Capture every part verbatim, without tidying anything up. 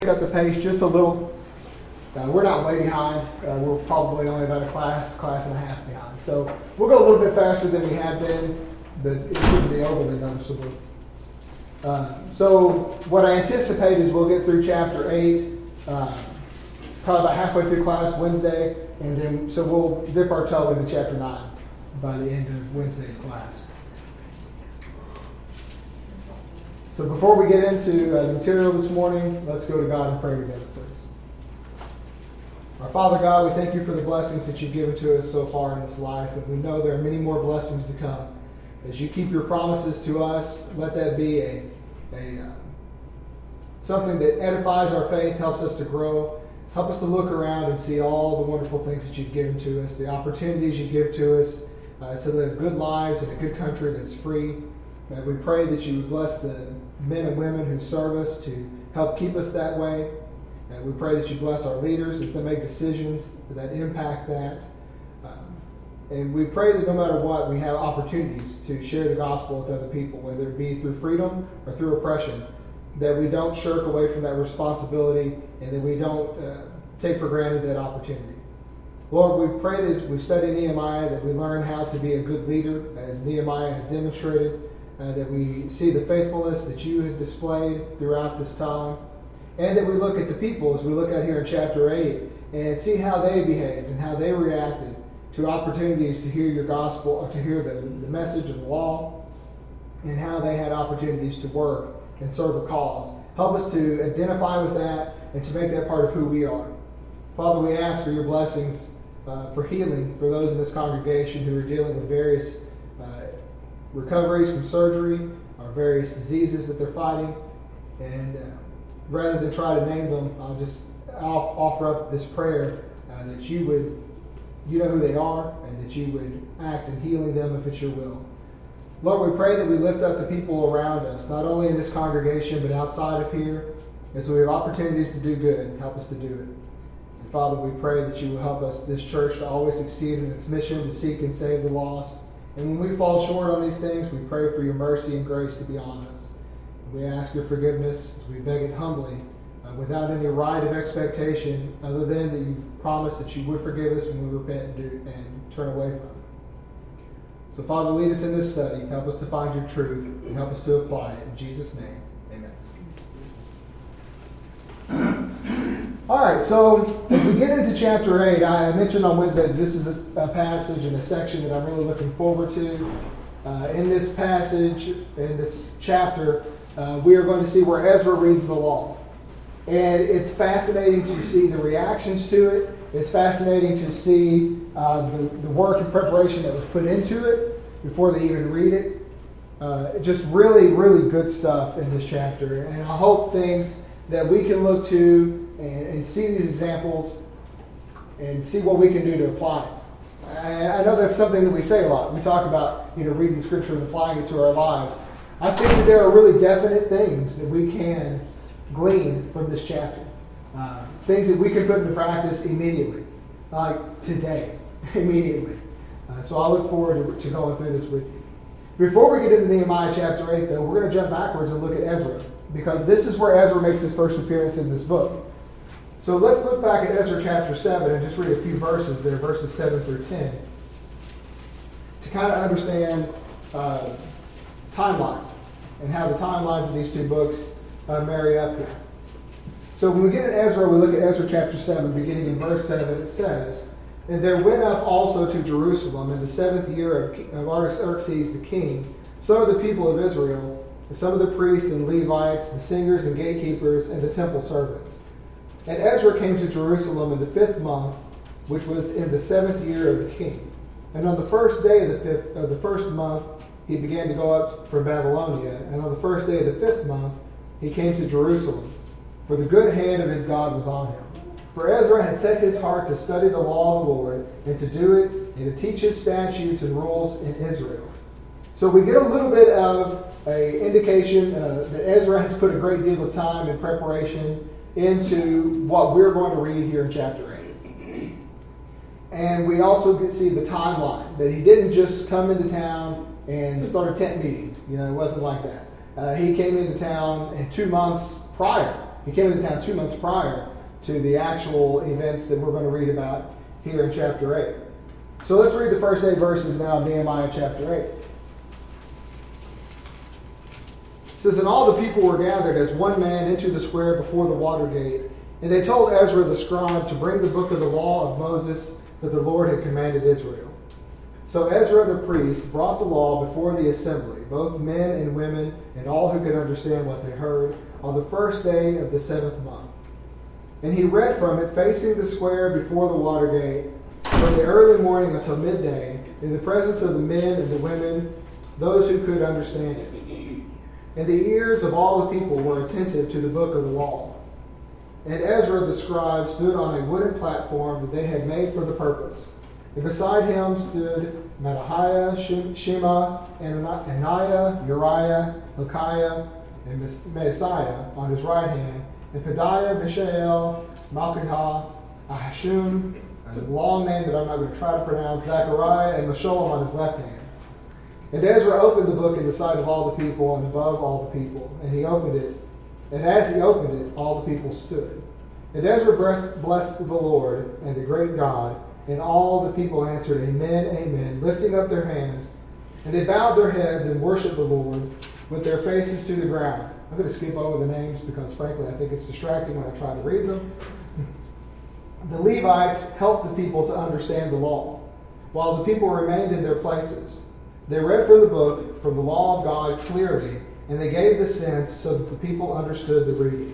Pick up the pace just a little. Uh, we're not way behind. Uh, we're probably only about a class, class and a half behind. So we'll go a little bit faster than we have been, but it shouldn't be overly noticeable. Uh, so what I anticipate is we'll get through chapter eight, uh, probably about halfway through class Wednesday, and then so we'll dip our toe into chapter nine by the end of Wednesday's class. So before we get into uh, the material this morning, let's go to God and pray together, please. Our Father God, we thank you for the blessings that you've given to us so far in this life, and we know there are many more blessings to come. As you keep your promises to us, let that be a, a uh, something that edifies our faith, helps us to grow, help us to look around and see all the wonderful things that you've given to us, the opportunities you give to us uh, to live good lives in a good country that's free. And we pray that you would bless the men and women who serve us to help keep us that way. And we pray that you bless our leaders as they make decisions that impact that. Um, and we pray that no matter what, we have opportunities to share the gospel with other people, whether it be through freedom or through oppression, that we don't shirk away from that responsibility and that we don't uh, take for granted that opportunity. Lord, we pray that as we study Nehemiah, that we learn how to be a good leader, as Nehemiah has demonstrated. Uh, that we see the faithfulness that you have displayed throughout this time, and that we look at the people as we look at here in chapter eight and see how they behaved and how they reacted to opportunities to hear your gospel, or to hear the, the message of the law, and how they had opportunities to work and serve a cause. Help us to identify with that and to make that part of who we are. Father, we ask for your blessings uh, for healing for those in this congregation who are dealing with various uh, recoveries from surgery or various diseases that they're fighting. And uh, rather than try to name them, I'll just off, offer up this prayer uh, that you would, you know who they are, and that you would act in healing them if it's your will. Lord, we pray that we lift up the people around us, not only in this congregation, but outside of here, as we have opportunities to do good. Help us to do it. And Father, we pray that you will help us, this church, to always succeed in its mission to seek and save the lost. And when we fall short on these things, we pray for your mercy and grace to be on us. And we ask your forgiveness as we beg it humbly, uh, without any right of expectation, other than that you promised that you would forgive us when we repent and, do, and turn away from it. So, Father, lead us in this study. Help us to find your truth and help us to apply it. In Jesus' name, amen. All right, so as we get into chapter eight, I mentioned on Wednesday that this is a, a passage and a section that I'm really looking forward to. Uh, in this passage, in this chapter, uh, we are going to see where Ezra reads the law. And it's fascinating to see the reactions to it. It's fascinating to see uh, the, the work and preparation that was put into it before they even read it. Uh, just really, really good stuff in this chapter. And I hope things that we can look to and, and see these examples and see what we can do to apply it. I, I know that's something that we say a lot. We talk about, you know, reading Scripture and applying it to our lives. I think that there are really definite things that we can glean from this chapter. Uh, things that we can put into practice immediately, like today, immediately. Uh, so I look forward to, to going through this with you. Before we get into Nehemiah chapter eight, though, we're going to jump backwards and look at Ezra, because this is where Ezra makes his first appearance in this book. So let's look back at Ezra chapter seven and just read a few verses there, verses seven through ten, to kind of understand uh, timeline and how the timelines of these two books uh, marry up here. So when we get at Ezra, we look at Ezra chapter seven, beginning in verse seven. It says, "And there went up also to Jerusalem in the seventh year of Artaxerxes the king some of the people of Israel, and some of the priests and Levites, the singers and gatekeepers, and the temple servants. And Ezra came to Jerusalem in the fifth month, which was in the seventh year of the king. And on the first day of the fifth of the first month, he began to go up from Babylonia. And on the first day of the fifth month, he came to Jerusalem. For the good hand of his God was on him. For Ezra had set his heart to study the law of the Lord, and to do it, and to teach his statutes and rules in Israel." So we get a little bit of an indication uh, that Ezra has put a great deal of time and preparation into what we're going to read here in chapter eight. And we also get see the timeline, that he didn't just come into town and start a tent meeting. You know, it wasn't like that. Uh, he came into town, and two months prior, He came into town two months prior to the actual events that we're going to read about here in chapter eight. So let's read the first eight verses now of Nehemiah chapter eight. It says, "And all the people were gathered as one man into the square before the water gate. And they told Ezra the scribe to bring the book of the law of Moses that the Lord had commanded Israel. So Ezra the priest brought the law before the assembly, both men and women, and all who could understand what they heard, on the first day of the seventh month. And he read from it facing the square before the water gate, from the early morning until midday, in the presence of the men and the women, those who could understand it. And the ears of all the people were attentive to the book of the law. And Ezra the scribe stood on a wooden platform that they had made for the purpose. And beside him stood Mattaniah, Shema, Ananiah, Uriah, Hilkiah, and Maaseiah on his right hand, and Pedaiah, Mishael, Malchiah, Ahishum, a long name that I'm not going to try to pronounce, Zechariah, and Meshullam on his left hand. And Ezra opened the book in the sight of all the people and above all the people. And he opened it. And as he opened it, all the people stood. And Ezra blessed the Lord and the great God. And all the people answered, Amen, Amen, lifting up their hands. And they bowed their heads and worshiped the Lord with their faces to the ground. I'm going to skip over the names because, frankly, I think it's distracting when I try to read them. The Levites helped the people to understand the law, while the people remained in their places. They read from the book, from the law of God clearly, and they gave the sense so that the people understood the reading.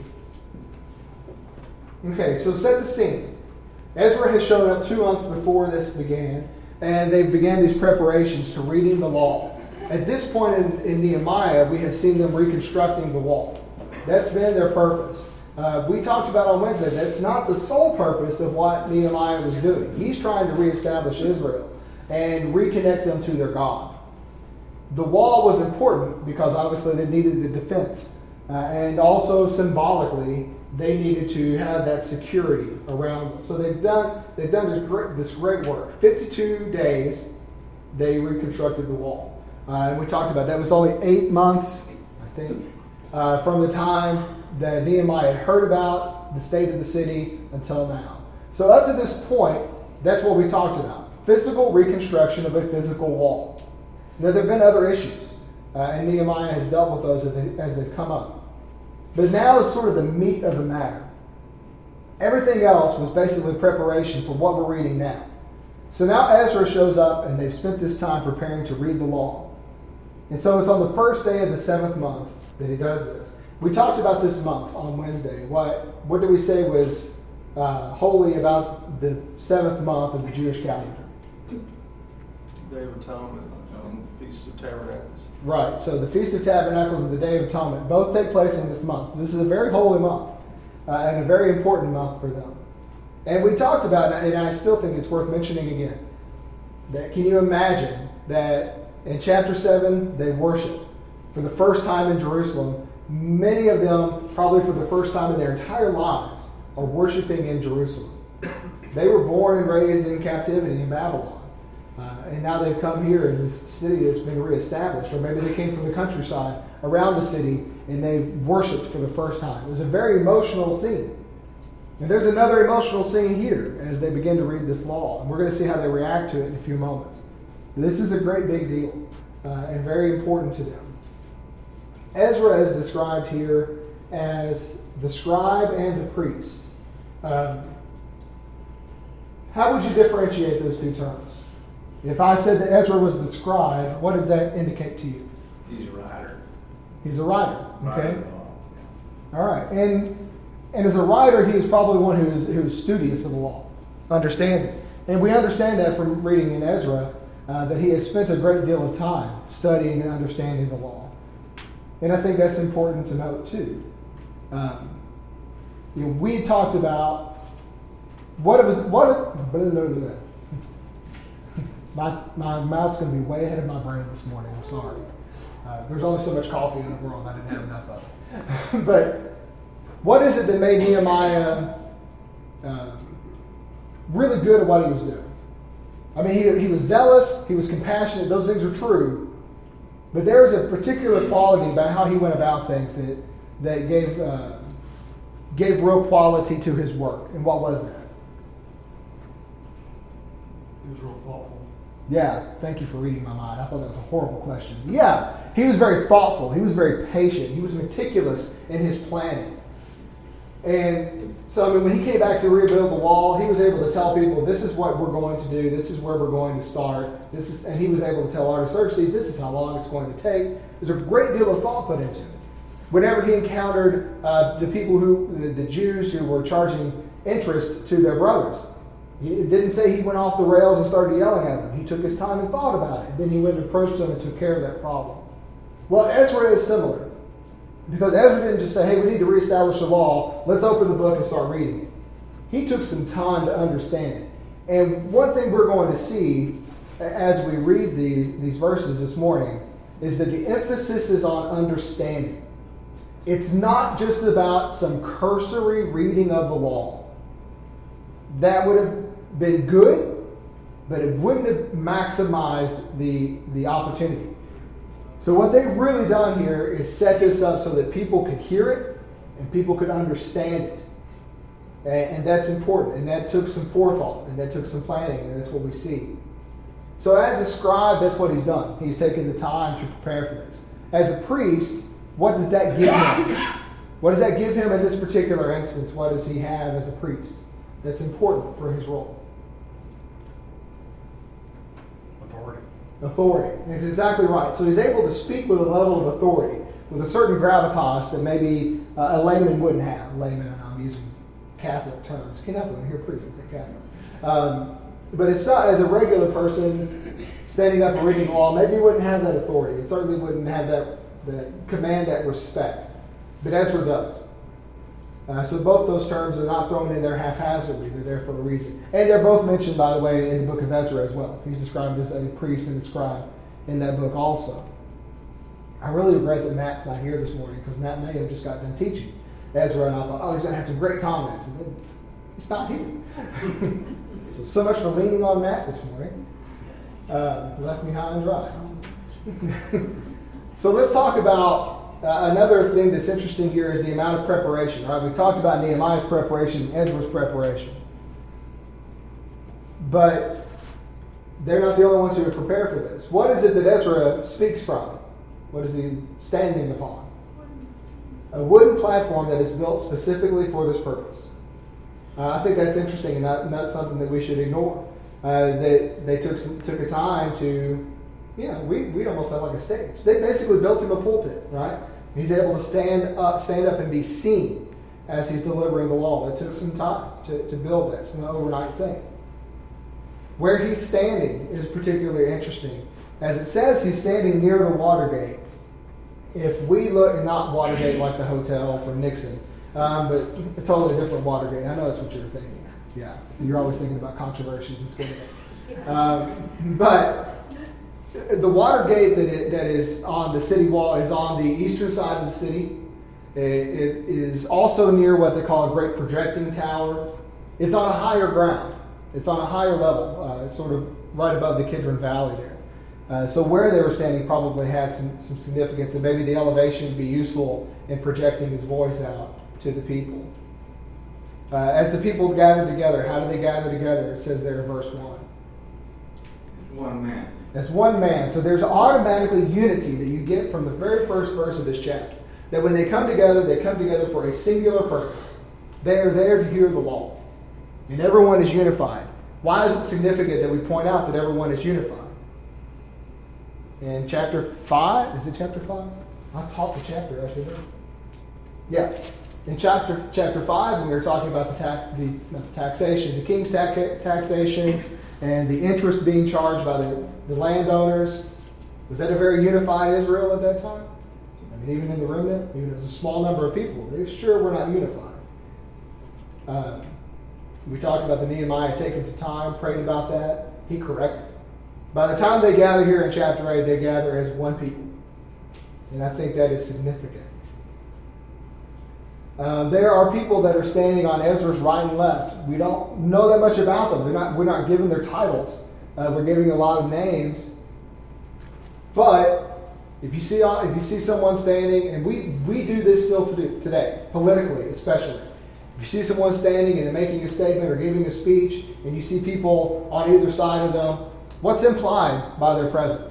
Okay, so set the scene. Ezra has shown up two months before this began, and they began these preparations to reading the law. At this point in, in Nehemiah, we have seen them reconstructing the wall. That's been their purpose. Uh, we talked about on Wednesday, that's not the sole purpose of what Nehemiah was doing. He's trying to reestablish Israel and reconnect them to their God. The wall was important because obviously they needed the defense. Uh, and also symbolically, they needed to have that security around them. So they've done they've done this great, this great work. fifty-two days, they reconstructed the wall. Uh, and we talked about that. It was only eight months, I think, uh, from the time that Nehemiah had heard about the state of the city until now. So up to this point, that's what we talked about. Physical reconstruction of a physical wall. Now, there have been other issues, uh, and Nehemiah has dealt with those as, they, as they've come up. But now is sort of the meat of the matter. Everything else was basically preparation for what we're reading now. So now Ezra shows up, and they've spent this time preparing to read the law. And so it's on the first day of the seventh month that he does this. We talked about this month on Wednesday. What, what did we say was uh, holy about the seventh month of the Jewish calendar? Day of Atonement. Feast of Tabernacles. Right, so the Feast of Tabernacles and the Day of Atonement both take place in this month. This is a very holy month uh, and a very important month for them. And we talked about it, and I still think it's worth mentioning again, that can you imagine that in chapter seven they worship for the first time in Jerusalem. Many of them, probably for the first time in their entire lives, are worshiping in Jerusalem. They were born and raised in captivity in Babylon. Uh, and now they've come here in this city that's been reestablished. Or maybe they came from the countryside around the city and they worshipped for the first time. It was a very emotional scene. And there's another emotional scene here as they begin to read this law. And we're going to see how they react to it in a few moments. This is a great big deal uh, and very important to them. Ezra is described here as the scribe and the priest. Um, how would you differentiate those two terms? If I said that Ezra was the scribe, what does that indicate to you? He's a writer. He's a writer. Okay. Writer. All right. And and as a writer, he is probably one who is who is studious of the law, understands it. And we understand that from reading in Ezra, uh, that he has spent a great deal of time studying and understanding the law. And I think that's important to note too. Um, you know, we talked about what it was. What it, blah, blah, blah, blah. My, my mouth's going to be way ahead of my brain this morning. I'm sorry. Uh, there's only so much coffee in the world. I didn't have enough of it. But what is it that made Nehemiah uh, really good at what he was doing? I mean, he, he was zealous. He was compassionate. Those things are true. But there is a particular quality about how he went about things that, that gave uh, gave real quality to his work. And what was that? He was real thoughtful. Yeah, thank you for reading my mind. I thought that was a horrible question. Yeah, he was very thoughtful. He was very patient. He was meticulous in his planning. And so, I mean, when he came back to rebuild the wall, he was able to tell people, this is what we're going to do. This is where we're going to start. This is, and he was able to tell Artaxerxes, this is how long it's going to take. There's a great deal of thought put into it. Whenever he encountered uh, the people who, the, the Jews who were charging interest to their brothers, he, it didn't say he went off the rails and started yelling at them. He took his time and thought about it. Then he went and approached them and took care of that problem. Well, Ezra is similar. Because Ezra didn't just say, hey, we need to reestablish the law. Let's open the book and start reading it. He took some time to understand it. And one thing we're going to see as we read these, these verses this morning is that the emphasis is on understanding. It's not just about some cursory reading of the law. That would have been good, but it wouldn't have maximized the, the opportunity. So what they've really done here is set this up so that people could hear it and people could understand it. And, and that's important. And that took some forethought and that took some planning, and that's what we see. So as a scribe, that's what he's done. He's taken the time to prepare for this. As a priest, what does that give him? What does that give him in this particular instance? What does he have as a priest that's important for his role? Authority. Authority. That's exactly right. So he's able to speak with a level of authority, with a certain gravitas that maybe uh, a layman wouldn't have. Layman, and I'm using Catholic terms. Can't help it, I'm here priest, I think Catholic. Um, but it's not, as a regular person standing up and reading the law, maybe he wouldn't have that authority. It certainly wouldn't have that, that command, that respect. But Ezra does. Uh, so both those terms are not thrown in there haphazardly. They're there for a reason. And they're both mentioned, by the way, in the book of Ezra as well. He's described as a priest and a scribe in that book also. I really regret that Matt's not here this morning, because Matt may have just got done teaching Ezra, and I thought, oh, he's going to have some great comments. And then he's not here. so, so much for leaning on Matt this morning. Uh, left me high and dry. So let's talk about Uh, another thing that's interesting here is the amount of preparation. Right? We talked about Nehemiah's preparation, Ezra's preparation. But they're not the only ones who are prepared for this. What is it that Ezra speaks from? What is he standing upon? A wooden platform that is built specifically for this purpose. Uh, I think that's interesting and not, not something that we should ignore. Uh, they, they took some, took a time to You know, we we almost have like a stage. They basically built him a pulpit, right? He's able to stand up, stand up and be seen as he's delivering the law. It took some time to, to build that. It's an overnight thing. Where he's standing is particularly interesting. As it says, he's standing near the Watergate. If we look, and not Watergate like the hotel for Nixon, um, but a totally different Watergate. I know that's what you're thinking. Yeah, you're always thinking about controversies and scandals. Um, but the Watergate that, it, that is on the city wall is on the eastern side of the city. It, it is also near what they call a great projecting tower. It's on a higher ground. It's on a higher level. Uh, it's sort of right above the Kidron Valley there. Uh, so where they were standing probably had some, some significance, and maybe the elevation would be useful in projecting his voice out to the people. Uh, as the people gathered together, how do they gather together? It says there in verse one. One man. As one man. So there's automatically unity that you get from the very first verse of this chapter. That when they come together, they come together for a singular purpose. They are there to hear the law. And everyone is unified. Why is it significant that we point out that everyone is unified? In chapter five, is it chapter five? I taught the chapter, I should know. Yeah. In chapter chapter five, when we were talking about the, tax, the, not the taxation, the king's tax, taxation, and the interest being charged by the, the landowners. Was that a very unified Israel at that time? I mean, even in the remnant, even as a small number of people, they sure were not unified. Um, we talked about the Nehemiah taking some time, prayed about that. He corrected it. By the time they gather here in chapter eight, they gather as one people. And I think that is significant. Um, there are people that are standing on Ezra's right and left. We don't know that much about them. They're not, we're not given their titles. Uh, we're giving a lot of names. But if you see if you see someone standing, and we, we do this still today, politically especially. If you see someone standing and making a statement or giving a speech, and you see people on either side of them, what's implied by their presence?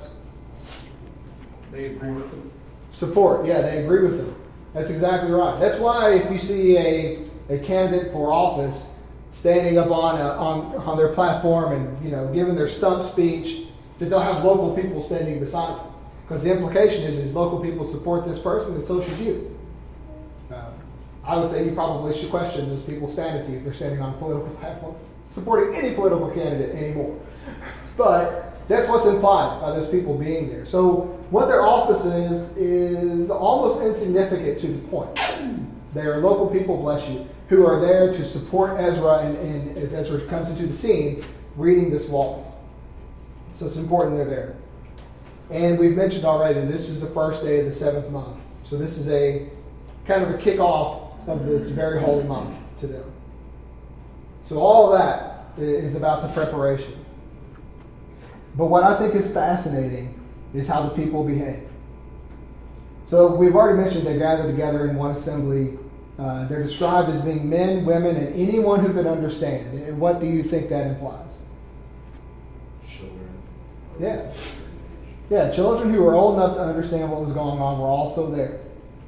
They agree with them. Support. Yeah, they agree with them. That's exactly right. That's why if you see a, a candidate for office standing up on, a, on on their platform and you know giving their stump speech, that they'll have local people standing beside them. Because the implication is, is local people support this person, and so should you. Um, I would say you probably should question those people's sanity if they're standing on a political platform, supporting any political candidate anymore. But that's what's implied by those people being there. So what their office is, is almost insignificant to the point. They are local people, bless you, who are there to support Ezra, and, and as Ezra comes into the scene, reading this law. So it's important they're there. And we've mentioned already, this is the first day of the seventh month. So this is a kind of a kickoff of this very holy month to them. So all of that is about the preparation. But what I think is fascinating is how the people behave. So we've already mentioned they gather together in one assembly. Uh, they're described as being men, women, and anyone who could understand. And what do you think that implies? Children. Yeah. Yeah, children who are old enough to understand what was going on were also there.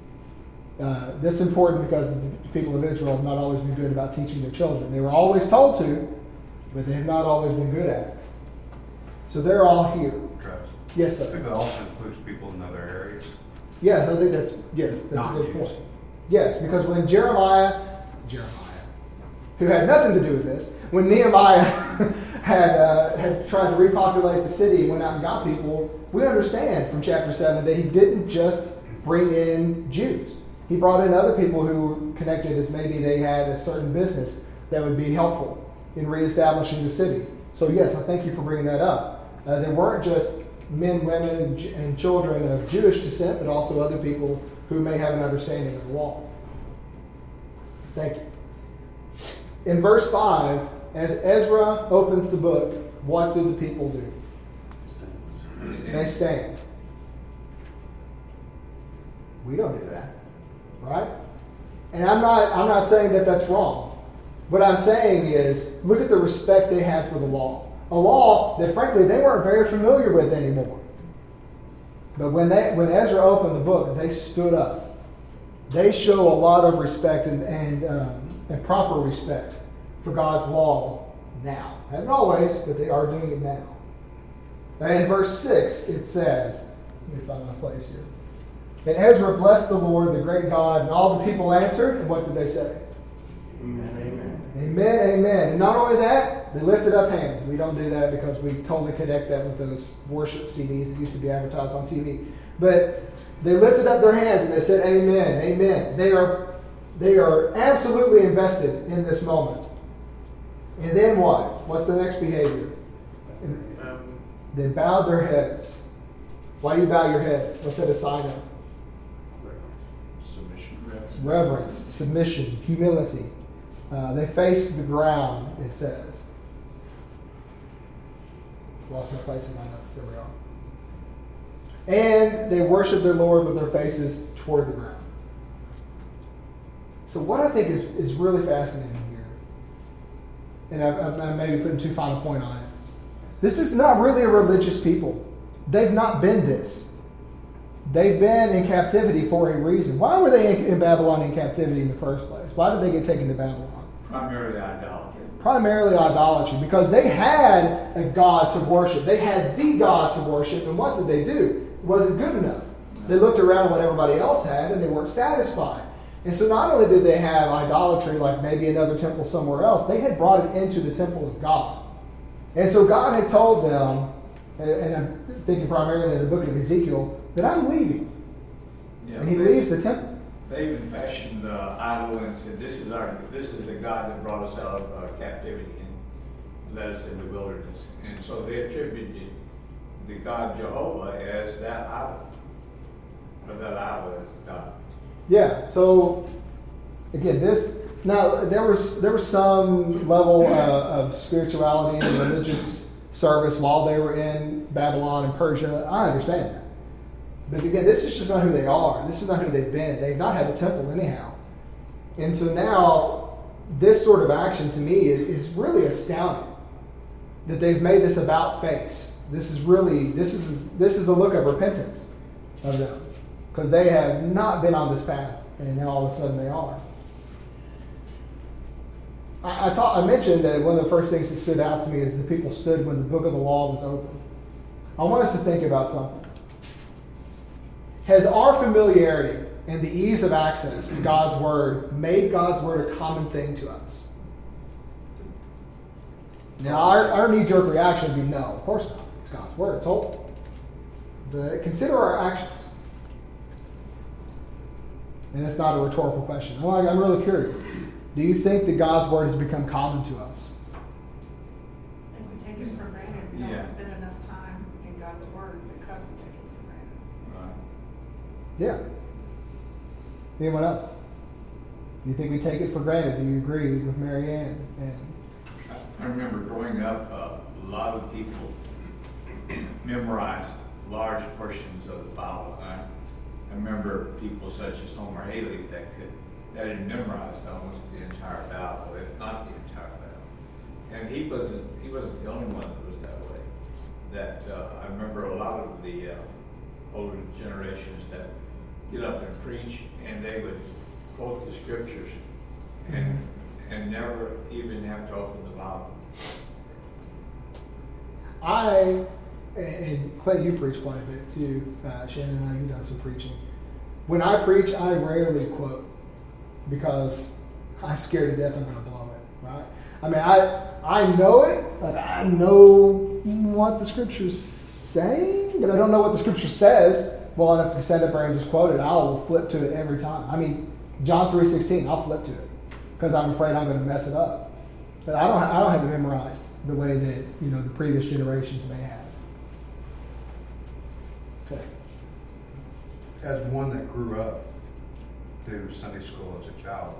Uh, that's important because the people of Israel have not always been good about teaching their children. They were always told to, but they have not always been good at it. So they're all here. Travis. Yes, I think sir. that also includes people in other areas. Yes, I think that's yes, that's Not a good Jews. point. Yes, because when Jeremiah, Jeremiah, who had nothing to do with this, when Nehemiah had uh, had tried to repopulate the city and went out and got people, we understand from chapter seven that he didn't just bring in Jews. He brought in other people who were connected as maybe they had a certain business that would be helpful in reestablishing the city. So yes, I thank you for bringing that up. Uh, there weren't just men, women, and, and children of Jewish descent, but also other people who may have an understanding of the law. Thank you. In verse five, as Ezra opens the book, what do the people do? They stand. We don't do that, right? And I'm not, I'm not saying that that's wrong. What I'm saying is, look at the respect they had for the law. A law that, frankly, they weren't very familiar with anymore. But when they, when Ezra opened the book, they stood up. They show a lot of respect and and, um, and proper respect for God's law now. Haven't always, but they are doing it now. And in verse six, it says, let me find my place here. And Ezra blessed the Lord, the great God, and all the people answered. And what did they say? Amen. Amen. Amen, amen. And not only that, they lifted up hands. We don't do that because we totally connect that with those worship C Ds that used to be advertised on T V. But they lifted up their hands and they said, amen, amen. They are, they are absolutely invested in this moment. And then what? What's the next behavior? Um, They bowed their heads. Why do you bow your head? What's that a sign of? submission. Reverence, submission, humility. Uh, they faced the ground, it says. Lost my place in my notes. There we are. And they worshiped their Lord with their faces toward the ground. So what I think is, is really fascinating here, and I, I, I maybe putting too fine a point on it, this is not really a religious people. They've not been this. They've been in captivity for a reason. Why were they in, in Babylon in captivity in the first place? Why did they get taken to Babylon? Primarily idolatry. Primarily idolatry, because they had a God to worship. They had the God to worship, and what did they do? It wasn't good enough. They looked around at what everybody else had, and they weren't satisfied. And so not only did they have idolatry like maybe another temple somewhere else, they had brought it into the temple of God. And so God had told them, and I'm thinking primarily in the book of Ezekiel, that I'm leaving. Yeah, And he they- leaves the temple. They even fashioned the idol and said, "This is our, this is the God that brought us out of uh, captivity and led us in the wilderness." And so they attributed the God Jehovah as that idol, or that idol as God. Yeah, so again, this now there was there was some level uh, of spirituality and religious service while they were in Babylon and Persia. I understand that, but again, this is just not who they are. This is not who they've been. They've not had a temple anyhow, and so now this sort of action to me is, is really astounding. That they've made this about face. This is really, this is this is the look of repentance of them. Because they have not been on this path, and now all of a sudden they are. I, I, taught, I mentioned that one of the first things that stood out to me is the people stood when the book of the law was open. I want us to think about something. Has our familiarity and the ease of access to God's Word made God's Word a common thing to us? Now, our, our knee-jerk reaction would be no, of course not. It's God's Word, it's holy. But consider our actions. And it's not a rhetorical question. I'm, like, I'm really curious. Do you think that God's Word has become common to us? If we take it for granted, we Yeah. don't spend enough time in God's Word because we take it for granted. Right. Yeah. Anyone else? Do you think we take it for granted? Do you agree with Mary Ann? And I remember growing up, uh, a lot of people memorized large portions of the Bible. I, I remember people such as Homer Haley that could that had memorized almost the entire Bible, if not the entire Bible. And he wasn't he wasn't the only one that was that way. That uh, I remember a lot of the uh, older generations that get up and preach, and they would quote the scriptures and and never even have to open the Bible. I, and Clay, you preach quite a bit too. Uh, Shannon and I, you've done some preaching. When I preach, I rarely quote because I'm scared to death I'm going to blow it, right? I mean, I I know it, like I know what the scripture's saying, but I don't know what the scripture says well enough to stand up there and just quote it. I will flip to it every time. I mean, John three sixteen, I'll flip to it because I'm afraid I'm going to mess it up. But I don't I don't have it memorized the way that, you know, the previous generations may have. Okay. As one that grew up through Sunday school as a child,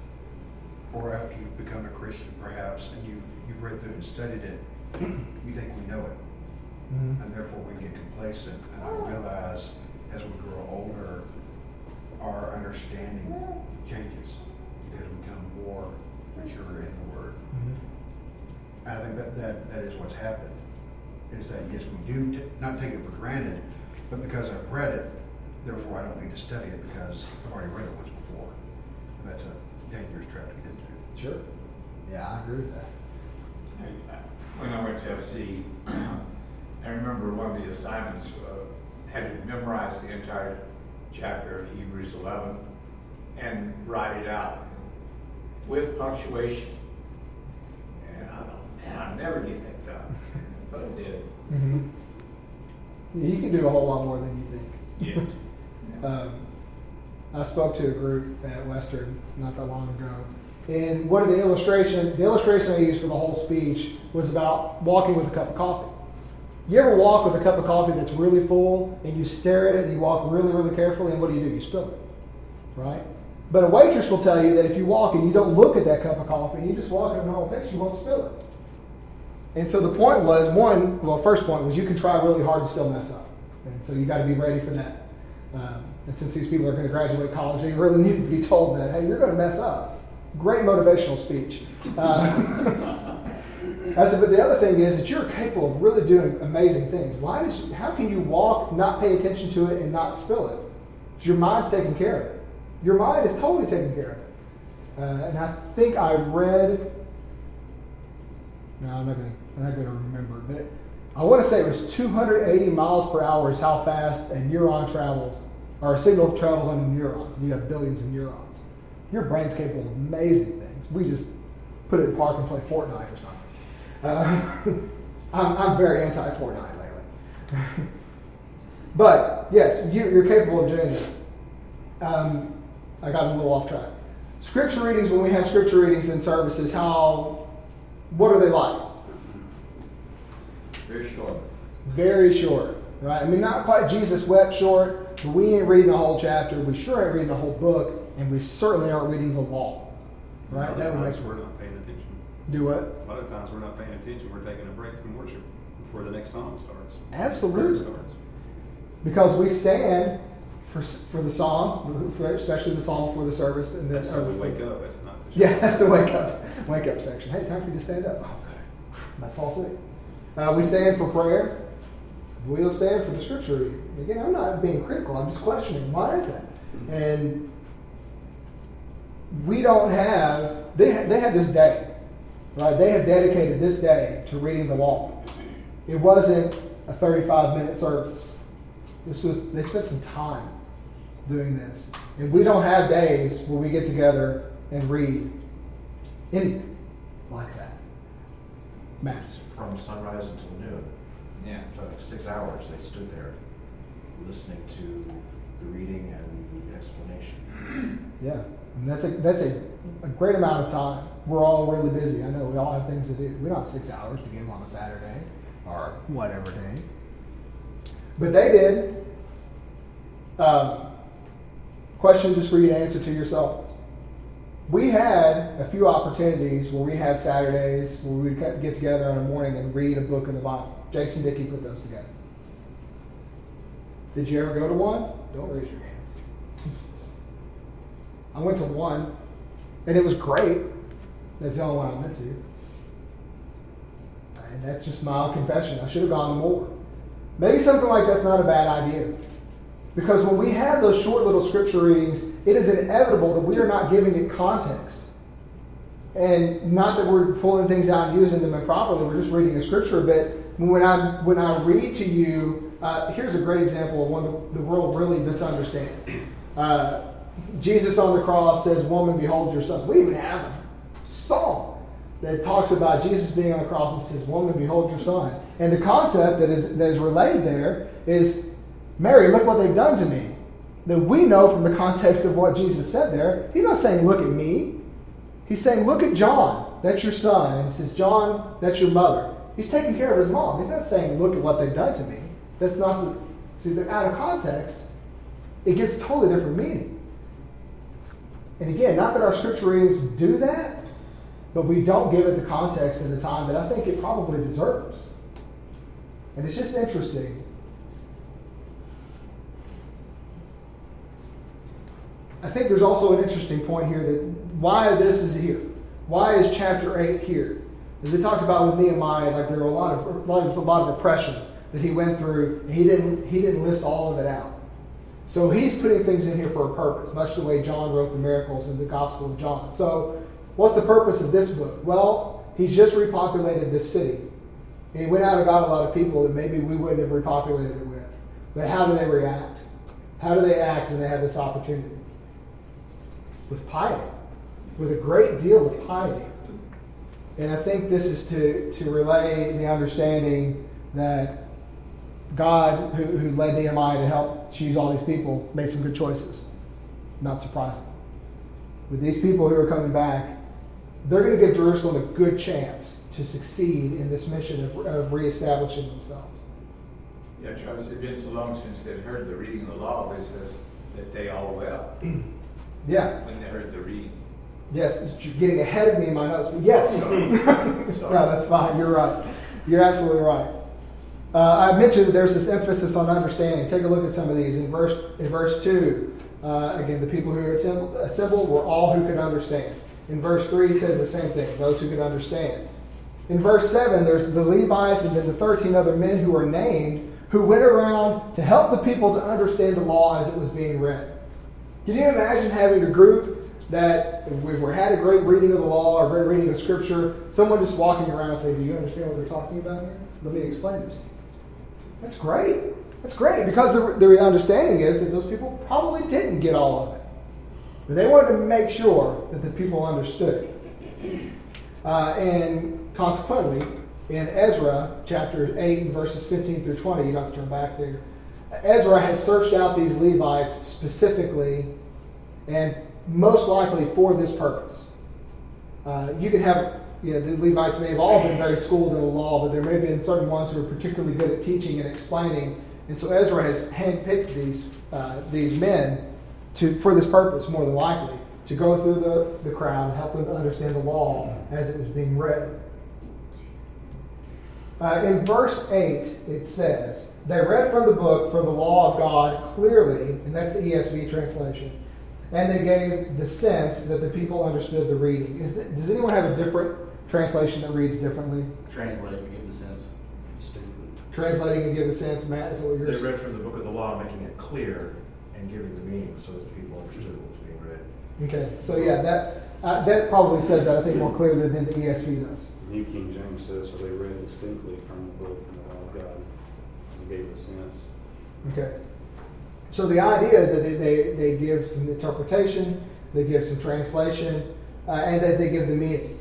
or after you've become a Christian perhaps, and you've, you've read through it and studied it, you think we know it. Mm-hmm. And therefore we get complacent. And I realize as we grow older, our understanding changes because we become more mature in the Word. Mm-hmm. And I think that, that, that is what's happened, is that yes, we do t- not take it for granted, but because I've read it, therefore I don't need to study it because I've already read it once before. And that's a dangerous trap to get into. Sure. Yeah, I agree with that. I, I, when I went to F C, I remember one of the assignments uh, had to memorize the entire chapter of Hebrews eleven and write it out with punctuation. And I thought, man, I'll never get that done. But I did. Mm-hmm. Yeah, you can do a whole lot more than you think. Yeah. Um, I spoke to a group at Western not that long ago, and one of the illustration, the illustration I used for the whole speech was about walking with a cup of coffee. You ever walk with a cup of coffee that's really full, and you stare at it, and you walk really, really carefully, and what do you do? You spill it, right? But a waitress will tell you that if you walk and you don't look at that cup of coffee, and you just walk at a normal pace, you won't spill it. And so the point was, one, well, first point was you can try really hard and still mess up. And so you got to be ready for that. Um, and since these people are going to graduate college, they really need to be told that, hey, you're going to mess up. Great motivational speech. Uh, I said, but the other thing is that you're capable of really doing amazing things. Why does? You, how can you walk, not pay attention to it, and not spill it? Because your mind's taking care of it. Your mind is totally taking care of it. Uh, and I think I read. No, I'm not going to. I'm not going to remember, but I want to say it was two hundred eighty miles per hour is how fast a neuron travels, or a signal travels on neurons. And you have billions of neurons. Your brain's capable of amazing things. We just put it in park and play Fortnite or something. Uh, I'm, I'm very anti-Fortnite lately. But yes, you, you're capable of doing that. Um, I got a little off track. Scripture readings, when we have scripture readings in services, how, what are they like? Very short. Very short, right? I mean, not quite Jesus wept short, but we ain't reading the whole chapter. We sure ain't reading the whole book, and we certainly aren't reading the law, right? A lot That of would times make we're not paying attention. Do what? A lot of times we're not paying attention. We're taking a break from worship before the next song starts. Absolutely. Prayer starts. Because we stand for for the song, for especially the song before the service, and That's then how we wake up. It's not to Yeah, that's the wake up wake up section. Hey, time for you to stand up. Oh, good. I'm about to fall asleep. Uh, we stand for prayer. We'll stand for the scripture reading. Again, I'm not being critical. I'm just questioning why is that? And we don't have. They ha- they have this day, right? They have dedicated this day to reading the law. It wasn't a thirty-five minute service. This was they spent some time doing this, and we don't have days where we get together and read anything like that. Maps. From sunrise until noon. Yeah. So like six hours they stood there listening to the reading and the explanation. Yeah, and that's a that's a, a great amount of time. We're all really busy. I know we all have things to do. We don't have six hours to give on a Saturday or whatever day. But they did. Um, question just for you to answer to yourselves. We had a few opportunities where we had Saturdays where we would get together in the morning and read a book of the Bible. Jason Dickey put those together. Did you ever go to one? Don't raise your hands. I went to one, and it was great. That's the only one I went to. And that's just my confession. I should have gone to more. Maybe something like that's not a bad idea. Because when we have those short little scripture readings, it is inevitable that we are not giving it context. And not that we're pulling things out and using them improperly, we're just reading a scripture a bit. When I, when I read to you, uh, here's a great example of one that the world really misunderstands. Uh, Jesus on the cross says, "Woman, behold your son." We even have a song that talks about Jesus being on the cross and says, "Woman, behold your son." And the concept that is, that is relayed there is, Mary, look what they've done to me. Now we know from the context of what Jesus said there, he's not saying, look at me. He's saying, look at John. That's your son. And he says, John, that's your mother. He's taking care of his mom. He's not saying, look at what they've done to me. That's not the... See, they're out of context. It gets a totally different meaning. And again, not that our scripture readings do that, but we don't give it the context and the time that I think it probably deserves. And it's just interesting. I think there's also an interesting point here that why this is here. Why is chapter eight here? As we talked about with Nehemiah, like there were a lot of a lot of, a lot of oppression that he went through. And he didn't he didn't list all of it out. So he's putting things in here for a purpose, much the way John wrote the miracles in the Gospel of John. So what's the purpose of this book? Well, he's just repopulated this city. And he went out and got a lot of people that maybe we wouldn't have repopulated it with. But how do they react? How do they act when they have this opportunity? With piety. With a great deal of piety. And I think this is to, to relay the understanding that God, who, who led Nehemiah to help choose all these people, made some good choices. Not surprising. With these people who are coming back, they're going to give Jerusalem a good chance to succeed in this mission of, of reestablishing themselves. Yeah, Charles, it's been so long since they'd heard the reading of the law, it says that they all wept. Yeah. When they heard the reading. Yes, you're getting ahead of me in my notes, but yes. Sorry. No, that's fine. You're right. You're absolutely right. Uh, I mentioned that there's this emphasis on understanding. Take a look at some of these. In verse in verse two, uh, again, the people who are assembled, assembled were all who could understand. In verse three, he says the same thing, those who could understand. In verse seven, there's the Levites and then the thirteen other men who are named who went around to help the people to understand the law as it was being read. Can you imagine having a group that, if we had a great reading of the law or a great reading of Scripture, someone just walking around saying, do you understand what they're talking about here? Let me explain this to you. That's great. That's great because the, the understanding is that those people probably didn't get all of it. But they wanted to make sure that the people understood it. Uh, and consequently, in Ezra chapter eight and verses fifteen through twenty, you don't have to turn back there, Ezra has searched out these Levites specifically and most likely for this purpose. Uh, you can have, you know, the Levites may have all been very schooled in the law, but there may have been certain ones who are particularly good at teaching and explaining. And so Ezra has handpicked these uh, these men to for this purpose, more than likely, to go through the, the crowd and help them to understand the law as it was being read. Uh, in verse eight, it says, they read from the book, from the law of God clearly, and that's the E S V translation. And they gave the sense that the people understood the reading. Is that, does anyone have a different translation that reads differently? Translate to give the sense. Distinctly. Translating and give the sense, Matt, is that what They yours? read from the book of the law, making it clear and giving the meaning so that the people understood what was being read. Okay, so yeah, that uh, that probably says that, I think, more clearly than the E S V does. New King James says, so they read distinctly from the book and the law of God and gave it a sense. Okay. So the idea is that they, they, they give some interpretation, they give some translation, uh, and that they give the meaning.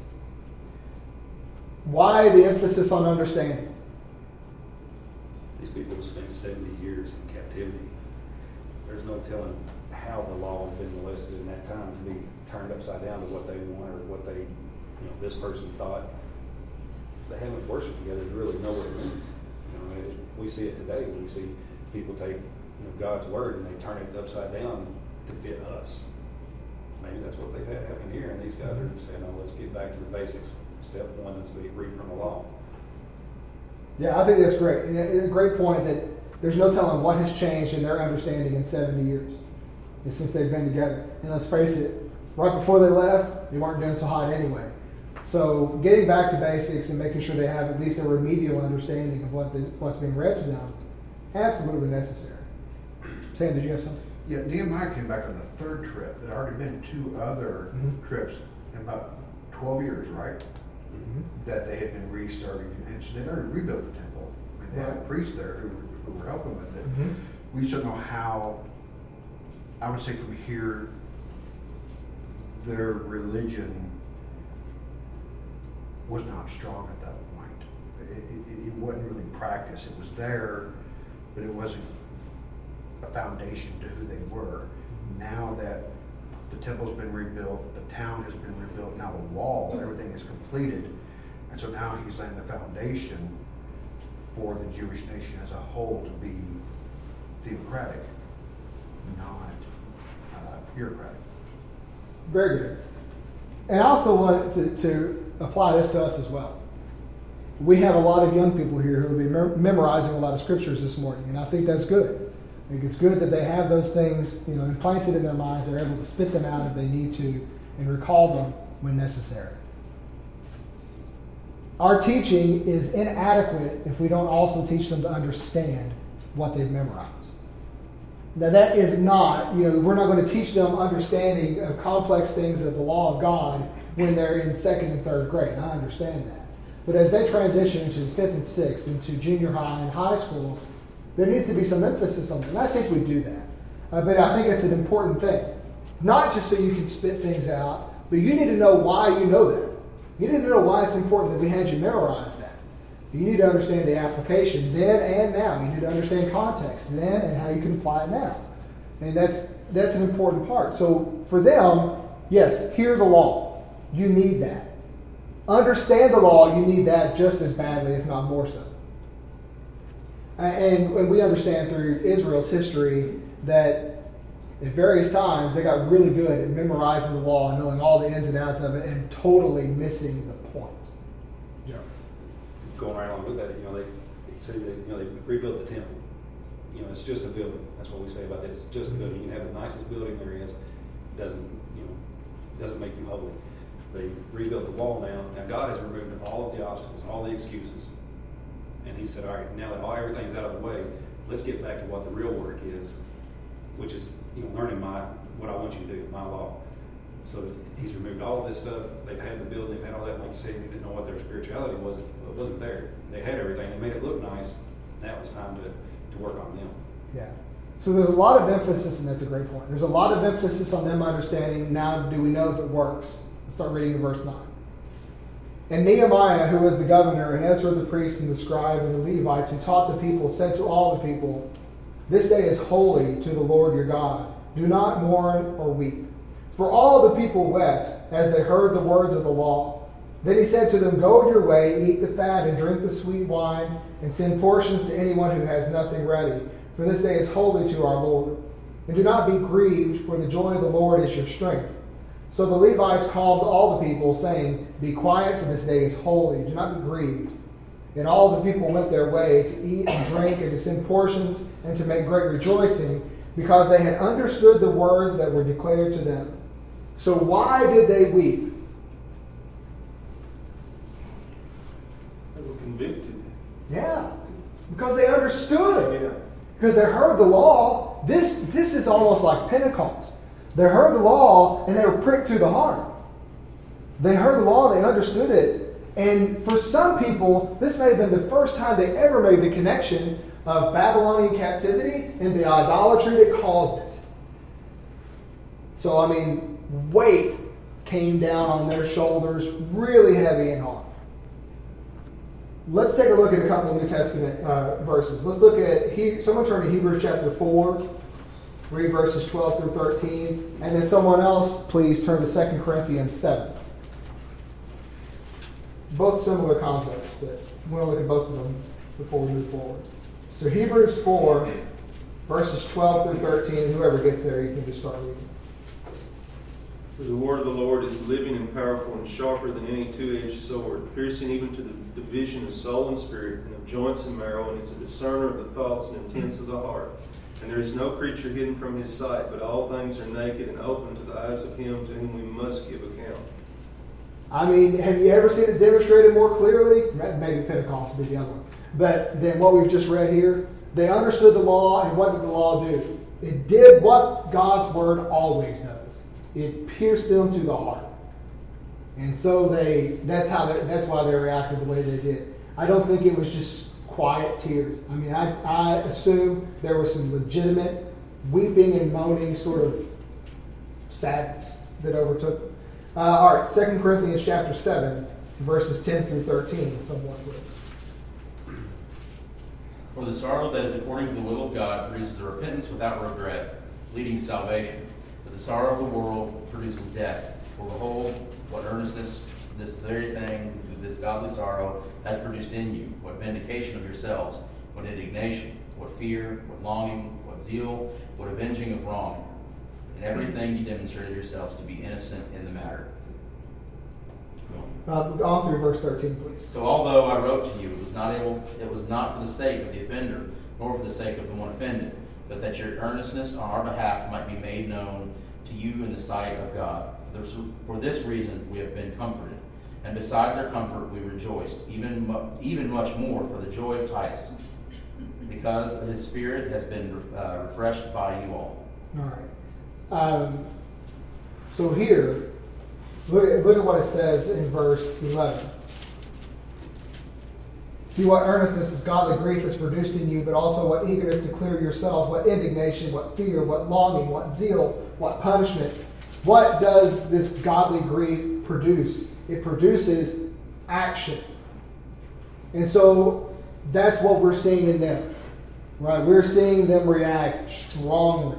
Why the emphasis on understanding? These people spent seventy years in captivity. There's no telling how the law had been molested in that time to be turned upside down to what they want or what they, you know, this person thought. They haven't worshiped together to really know what it means. You know, it, we see it today when we see people take, you know, God's word and they turn it upside down to fit us. Maybe that's what they've had happen here, and these guys are saying, "No, let's get back to the basics. Step one is to read from the law." Yeah, I think that's great. And a great point that there's no telling what has changed in their understanding in seventy years since they've been together. And let's face it, right before they left, they weren't doing so hot anyway. So getting back to basics and making sure they have at least a remedial understanding of what the, what's being read to them, absolutely necessary. Sam, did you have something? Yeah, Nehemiah came back on the third trip. There had already been two other Mhm. trips in about twelve years, right? Mm-hmm. That they had been restarting, and so they'd already rebuilt the temple. I mean, they had Right. priests there who, who were helping with it. Mhm. We just don't know how, I would say from here, their religion was not strong at that point. It, it, it wasn't really practiced. It was there, but it wasn't a foundation to who they were. Now that the temple's been rebuilt, the town has been rebuilt, now the wall, everything is completed. And so now he's laying the foundation for the Jewish nation as a whole to be theocratic, not uh, bureaucratic. Very good. And I also want to, to apply this to us as well. We have a lot of young people here who will be mem- memorizing a lot of scriptures this morning, and I think that's good. I think it's good that they have those things, you know, implanted in their minds. They're able to spit them out if they need to and recall them when necessary. Our teaching is inadequate if we don't also teach them to understand what they've memorized. Now that is not, you know, we're not going to teach them understanding of complex things of the law of God when they're in second and third grade. I understand that. But as they transition into fifth and sixth, into junior high and high school, there needs to be some emphasis on that. And I think we do that. Uh, but I think it's an important thing. Not just so you can spit things out, but you need to know why you know that. You need to know why it's important that we had you memorize that. You need to understand the application then and now. You need to understand context then and how you can apply it now. And that's that's an important part. So for them, yes, hear the law. You need that. Understand the law. You need that just as badly, if not more so. And, and we understand through Israel's history that at various times they got really good at memorizing the law and knowing all the ins and outs of it and totally missing the point. Yeah. Going right along with that, you know, they, they say that, you know, they rebuilt the temple. You know, it's just a building. That's what we say about this. It's just a building. You can have the nicest building there is. It doesn't, you know, doesn't make you holy. They rebuilt the wall now. Now God has removed all of the obstacles, all the excuses. And he said, all right, now that all everything's out of the way, let's get back to what the real work is, which is, you know, learning my what I want you to do, my law. So he's removed all of this stuff. They've had the building, they've had all that. Like you said, they didn't know what their spirituality was. It wasn't there. They had everything. They made it look nice. Now it's time to, to work on them. Yeah. So there's a lot of emphasis, and that's a great point. There's a lot of emphasis on them understanding. Now, do we know if it works? Let's start reading in verse nine. And Nehemiah, who was the governor, and Ezra the priest and the scribe and the Levites who taught the people, said to all the people, "This day is holy to the Lord your God. Do not mourn or weep." For all the people wept as they heard the words of the law. Then he said to them, "Go your way, eat the fat and drink the sweet wine, and send portions to anyone who has nothing ready. For this day is holy to our Lord. And do not be grieved, for the joy of the Lord is your strength." So the Levites called all the people, saying, "Be quiet, for this day is holy. Do not be grieved." And all the people went their way to eat and drink and to send portions and to make great rejoicing. because they had understood the words that were declared to them. So why did they weep? They were convicted. Yeah, because they understood. Yeah. Because they heard the law. This, this is almost like Pentecost. They heard the law and they were pricked to the heart. They heard the law, they understood it. And for some people, this may have been the first time they ever made the connection of Babylonian captivity and the idolatry that caused it. So, I mean, weight came down on their shoulders really heavy and hard. Let's take a look at a couple of New Testament uh, verses. Let's look at, he, someone turn to Hebrews chapter four, read verses twelve through thirteen, and then someone else, please, turn to Second Corinthians seven. Both similar concepts, but we want to look at both of them before we move forward. So Hebrews four, verses twelve through thirteen, and whoever gets there, you can just start reading. For the word of the Lord is living and powerful and sharper than any two-edged sword, piercing even to the division of soul and spirit, and of joints and marrow, and is a discerner of the thoughts and intents of the heart. And there is no creature hidden from his sight, but all things are naked and open to the eyes of him to whom we must give account. I mean, have you ever seen it demonstrated more clearly? Maybe Pentecost would be the other one. But than what we've just read here. They understood the law, and what did the law do? It did what God's word always does. It pierced them to the heart. And so they that's how they, that's why they reacted the way they did. I don't think it was just quiet tears. I mean, I, I assume there was some legitimate weeping and moaning sort of sadness that overtook them. Uh, all right, Second Corinthians chapter seven, verses ten through thirteen. Someone please. For the sorrow that is according to the will of God produces a repentance without regret, leading to salvation. But the sorrow of the world produces death. For behold, what earnestness this very thing, this godly sorrow, has produced in you, what vindication of yourselves, what indignation, what fear, what longing, what zeal, what avenging of wrong. In everything you demonstrated yourselves to be innocent in the matter. Uh, on through verse thirteen, please. So although I wrote to you, it was not able, it was not for the sake of the offender, nor for the sake of the one offended, but that your earnestness on our behalf might be made known to you in the sight of God. For this reason we have been comforted, and besides our comfort we rejoiced, even mu- even much more for the joy of Titus, because his spirit has been uh, refreshed by you all. All right. Um, so here, look at, look at what it says in verse eleven. See what earnestness is godly grief has produced in you, but also what eagerness to clear yourselves, what indignation, what fear, what longing, what zeal, what punishment. What does this godly grief produce? It produces action. And so that's what we're seeing in them. Right? We're seeing them react strongly.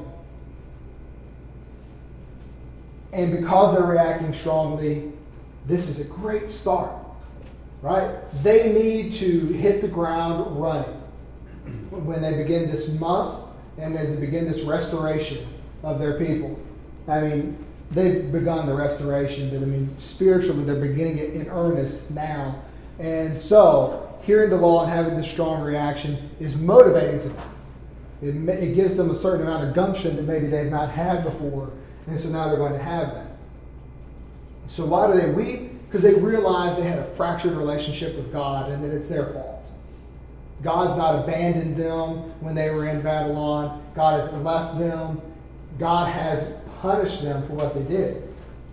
And because they're reacting strongly, this is a great start. Right? They need to hit the ground running when they begin this month and as they begin this restoration of their people. I mean, they've begun the restoration, but I mean, spiritually, they're beginning it in earnest now. And so, hearing the law and having this strong reaction is motivating to them. It, it gives them a certain amount of gumption that maybe they've not had before, and so now they're going to have that. So why do they weep? Because they realize they had a fractured relationship with God and that it's their fault. God's not abandoned them when they were in Babylon. God hasn't left them. God has punished them for what they did.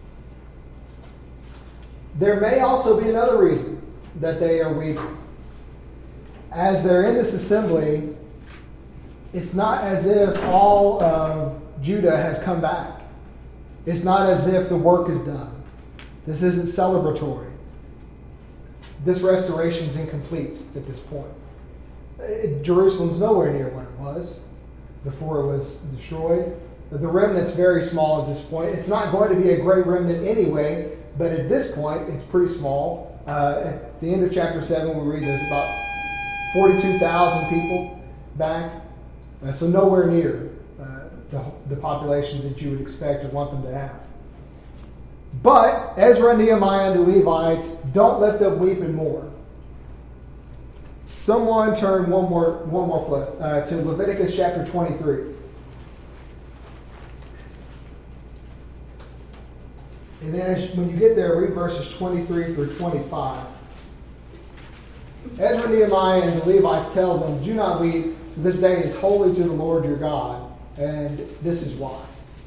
There may also be another reason that they are weeping. As they're in this assembly, it's not as if all of Judah has come back. It's not as if the work is done. This isn't celebratory. This restoration is incomplete at this point. It, Jerusalem's nowhere near what it was before it was destroyed. The remnant's very small at this point. It's not going to be a great remnant anyway, but at this point, it's pretty small. Uh, at the end of chapter seven, we read there's about forty-two thousand people back. Uh, so nowhere near uh, the, the population that you would expect or want them to have. But Ezra, Nehemiah, and the Levites, don't let them weep and mourn. Someone turn one more one more flip uh, to Leviticus chapter twenty-three. And then as, when you get there, read verses twenty-three through twenty-five. Ezra, Nehemiah, and the Levites tell them, do not weep, this day is holy to the Lord your God, and this is why.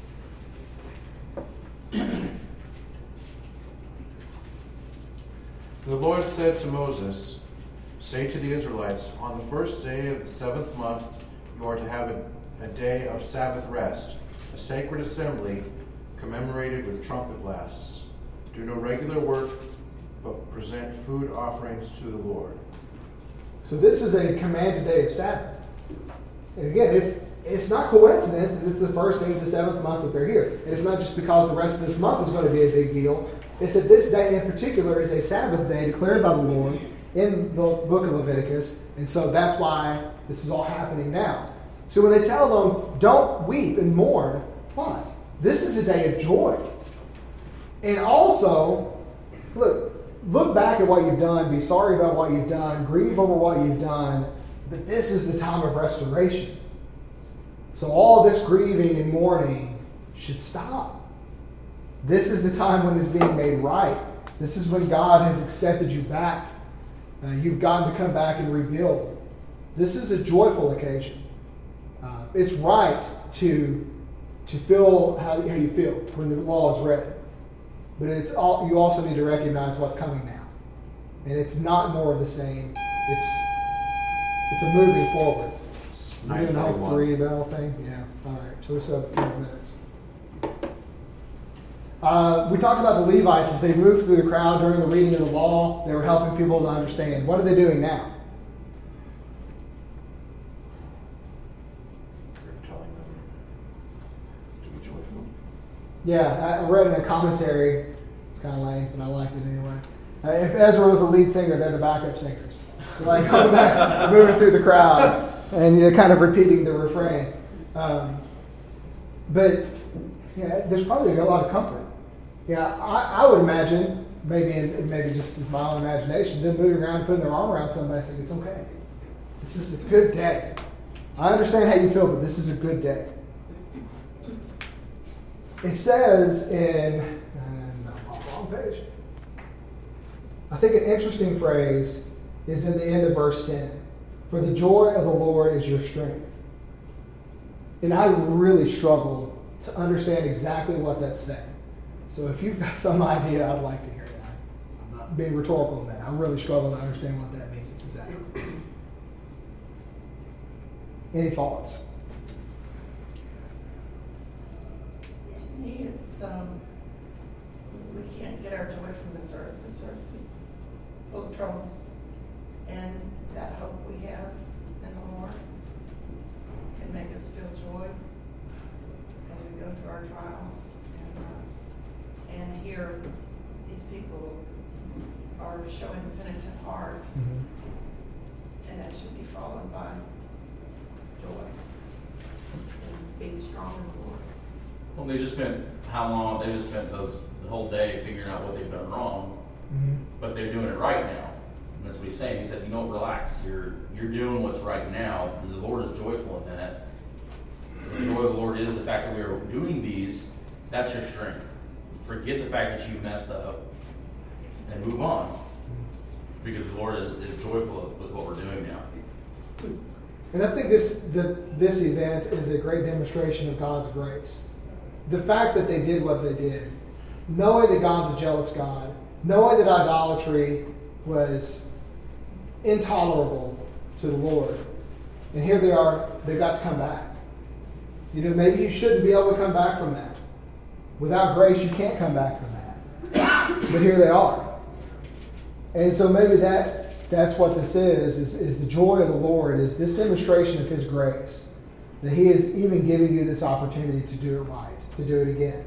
The Lord said to Moses, say to the Israelites, on the first day of the seventh month you are to have a, a day of Sabbath rest, a sacred assembly commemorated with trumpet blasts. Do no regular work, but present food offerings to the Lord. So this is a commanded day of Sabbath. And again, it's it's not coincidence that this is the first day of the seventh month that they're here. And it's not just because the rest of this month is going to be a big deal. It's that this day in particular is a Sabbath day declared by the Lord in the book of Leviticus. And so that's why this is all happening now. So when they tell them, don't weep and mourn, why? This is a day of joy. And also, look, look back at what you've done, be sorry about what you've done, grieve over what you've done, but this is the time of restoration. So all this grieving and mourning should stop. This is the time when it's being made right. This is when God has accepted you back. Uh, you've gotten to come back and rebuild. This is a joyful occasion. Uh, it's right to, to feel how, how you feel when the law is read. But it's all, you also need to recognize what's coming now. And it's not more of the same. It's it's a moving forward. We're doing the whole three bell thing? Yeah. All right. So we still have a few more minutes. Uh, we talked about the Levites as they moved through the crowd during the reading of the law. They were helping people to understand. What are they doing now? They're telling them to be joyful. Yeah, I read in a commentary. It's kind of lame, but I liked it anyway. Uh, if Ezra was the lead singer, they're the backup singers. They're like coming back, moving through the crowd, and you're kind of repeating the refrain. Um, but yeah, there's probably a lot of comfort. Yeah, I, I would imagine, maybe in, maybe just as my own imagination, them moving around and putting their arm around somebody saying, it's okay. This is a good day. I understand how you feel, but this is a good day. It says in, uh, wrong page. I think an interesting phrase is in the end of verse ten. For the joy of the Lord is your strength. And I really struggle to understand exactly what that's saying. So if you've got some idea, I'd like to hear it. I'm not being rhetorical in that. I really struggle to understand what that means exactly. Any thoughts? To me, it's, um, we can't get our joy from this earth. This earth is full of troubles. And that hope we have in the Lord can make us feel joy as we go through our trials. And, uh, and here, these people are showing a penitent heart. Mm-hmm. And that should be followed by joy and being strong in the Lord. Well, they just spent how long? They just spent those the whole day figuring out what they've done wrong, mm-hmm. but they're doing it right now. And that's what he's saying. He said, "You know, relax. You're you're doing what's right now, and the Lord is joyful in that. The joy of the Lord is the fact that we are doing these. That's your strength. Forget the fact that you messed up, and move on, because the Lord is, is joyful with what we're doing now." And I think this the, this event is a great demonstration of God's grace. The fact that they did what they did, knowing that God's a jealous God, knowing that idolatry was intolerable to the Lord, and here they are, they've got to come back. You know, maybe you shouldn't be able to come back from that. Without grace, you can't come back from that. But here they are. And so maybe that that's what this is, is, is the joy of the Lord, is this demonstration of His grace, that He is even giving you this opportunity to do it right, to do it again.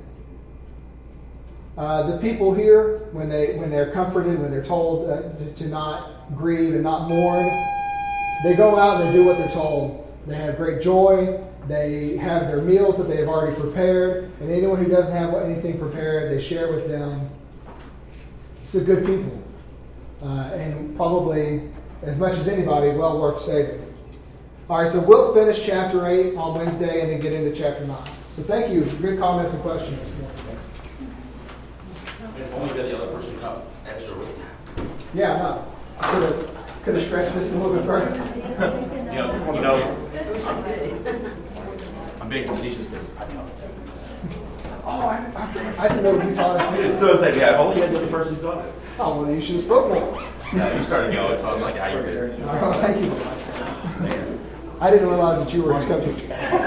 Uh, the people here, when they when they're comforted, when they're told uh, to, to not grieve and not mourn, they go out and they do what they're told. They have great joy. They have their meals that they have already prepared, and anyone who doesn't have anything prepared, they share with them. It's a good people, uh, and probably as much as anybody, well worth saving. All right, so we'll finish chapter eight on Wednesday and then get into chapter nine. So thank you. Good comments and questions this morning. If only got the other person come extra with you. Yeah, no. I could have, could have stretched this a little bit further. You know, you know, I'm, I'm being facetious because I know. Oh, I, I, I didn't know you taught it too. So I was like, yeah, if only had the other person taught it. Oh, well, you should have spoke more. Yeah, you started going, so I was like, yeah, you're good. Oh, thank you. I didn't realize that you were his co-teacher.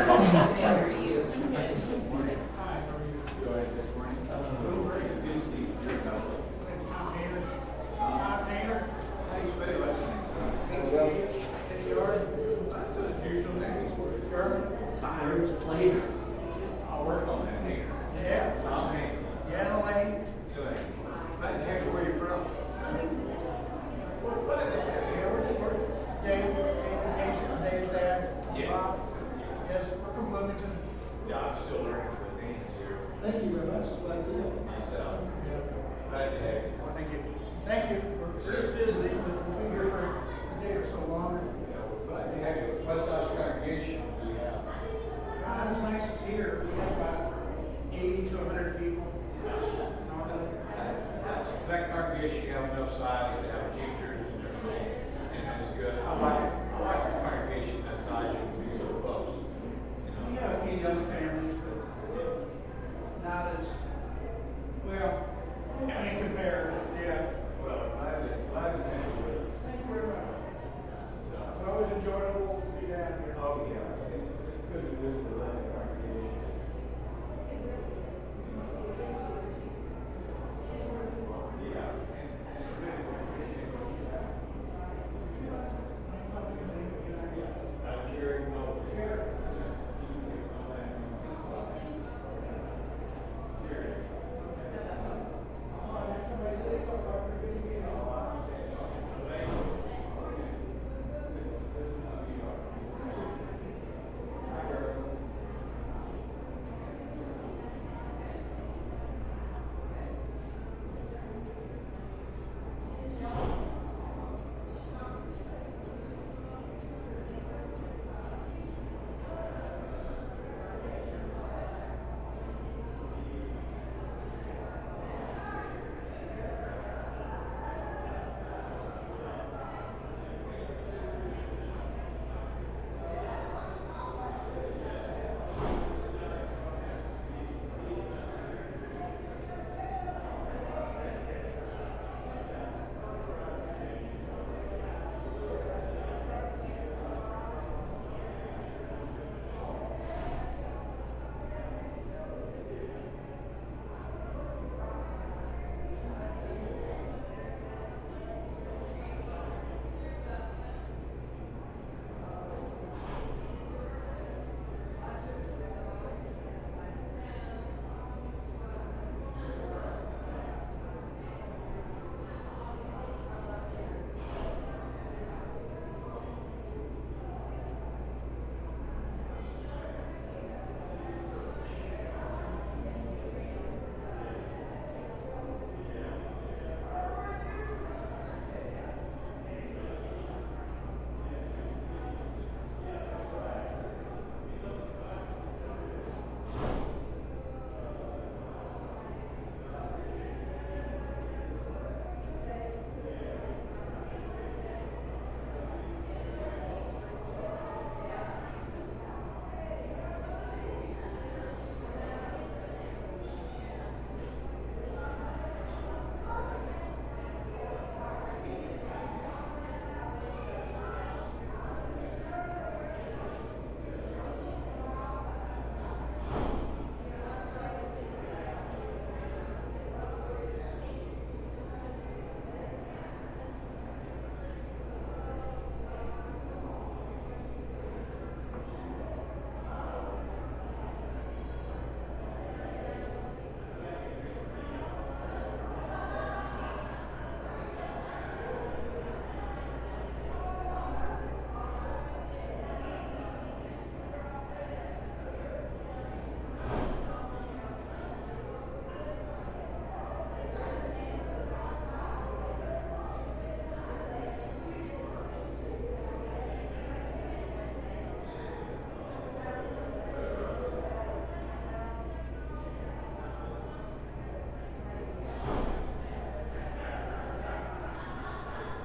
Sorry, we're just late. I'll work on that here. Yeah, Tom Hank. Yeah, Elaine. Good. Glad to have you. Where you from? What is it? Dave, Dave, Dave's dad. Yeah. Bob. Yes, we're from Bloomington. Yeah, I'm still learning with things here. Thank you very much. Glad to see you. Myself. Glad to have you. Thank you. Thank you. We're just visiting, but we'll be here for a day or so longer. Yeah, we're glad to have you. What size congregation do you have? Not as nice as here. We have about eighty to a hundred people. All that. That's, that congregation, you have enough size to have teachers and everything, and that's good. I like, I like the congregation that size, you can be so close, you know. We have a few young families, but not as, well, can't compare, yeah.